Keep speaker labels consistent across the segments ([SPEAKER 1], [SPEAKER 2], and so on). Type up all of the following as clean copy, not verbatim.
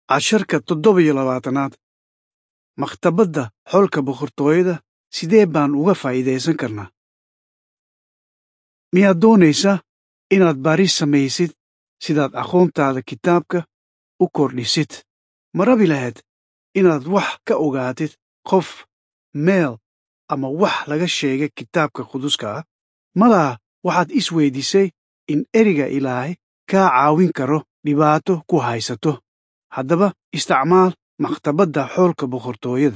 [SPEAKER 1] casharka 27aad maktabadda xolka boqortooyada sidee baan uga faa'iidaysan karnaa? miyaad doonaysaa inaad baaris samaysid sidaad aqoontaada kitaabka u kordhisid? ma rabi lahayd inaad wax ka ogaatid qof, meel ama wax laga sheegay kitaabka quduska ah? malaha waxaad isweydiisay in ereyga Ilaahay kaa caawin karo dhibaato ku haysato. haddaba isticmaal maktabadda xolka boqortooyada.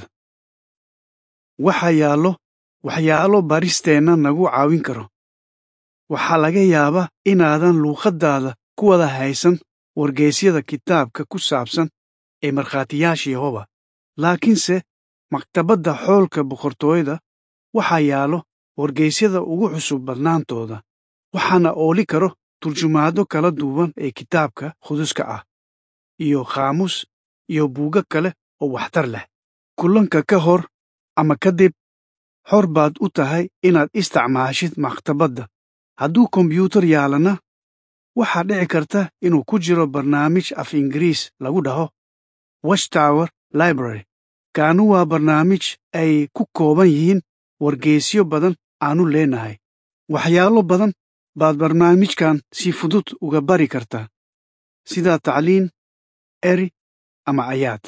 [SPEAKER 1] waxaa yaallo waxyaalo baristeenna nagu caawin karo. waxaa laga yaabaa inaadan luuqaddaada ku wada haysan wargeysyada kitaabka ku saabsan ee markhaatiyaasha Yehova, laakiinse maktabadda xolka boqortooyada waxaa yaallo wargeysyada ugu cusub badnaantooda, waxaana ooli karo turjumaado kala duwan ee kitaabka quduska ah, iyo qaamus iyo buugaag kale oo waxtar leh. kulanka ka hor ama kadib, xor baad u tahay inaad isticmaashid maktabadda. hadduu kombiyuutar yaalana, waxaa dhici karta inuu ku jiro barnaamij af Ingiriis lagu dhaho Watchtower Library. kaanu waa barnaamij ay ku kooban yihiin wargeysyo badan aanu leenahay. waxyaalo badan baad barnaamijkan si fudud uga bari kartaa, sida tacliin, eri ama ayaad.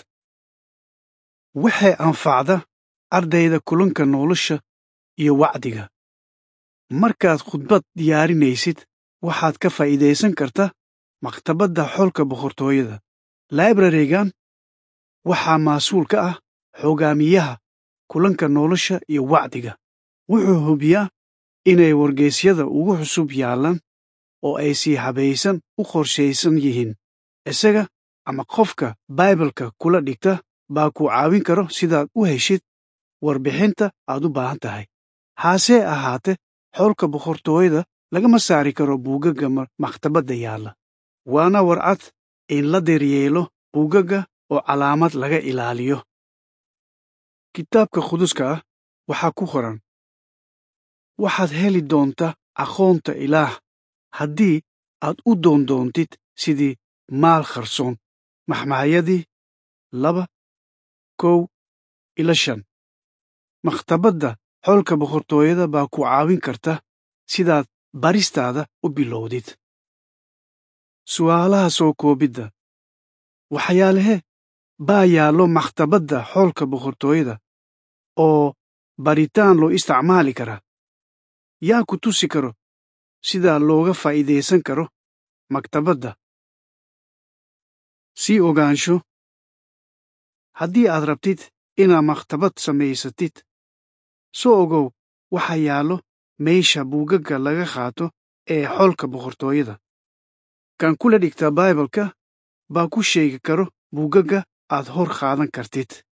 [SPEAKER 1] waxay anfacda ardayda kulanka nolosha iyo wacdiga. markaad khudbad diyaarinaysid, waxaad ka faa'iidaysan kartaa maktabadda xolka boqortooyada. library-gan waxaa mas'uul ka ah hogaamiyaha kulanka nolosha iyo wacdiga. wuxuu hubiyaa inay wargeysyada ugu cusub yaallaan oo ay si habaysan u qorshaysan yihiin. isaga ama qofka Bible-ka kula dhigta baa ku caawin karo sidaad u heshid warbixinta aad u baahan tahay. haasee ahaatee, xolka boqortooyada lagama saari karo buugagga maktabadda yaalla. waana warcad in la daryeelo buugagga oo calaamad laga ilaaliyo. kitaabka quduska ah waxaa ku qoran, waxaad heli doontaa aqoonta Ilaah haddii aad u doondoontid sidii maal qarsoon. maxmahyadii 2:1-5. maktabadda xolka boqortooyada baa ku caawin karta sidaad baristaada u bilowdid. su'aalaha soo koobidda: waxyaalahe baa yaallo maktabadda xolka boqortooyada oo baritaan loo isticmaali karaa? yaa ku tusi karo sida looga faa'iidaysan karo maktabadda? sii ogaansho: haddii aad rabtid inaad maktabad samaysatid, soo ogow waxaa yaallo meesha buugagga laga qaato ee xolka boqortooyada. kan kula dhigta Bible-ka baa ku sheegi karo buugagga aad hor qaadan kartid.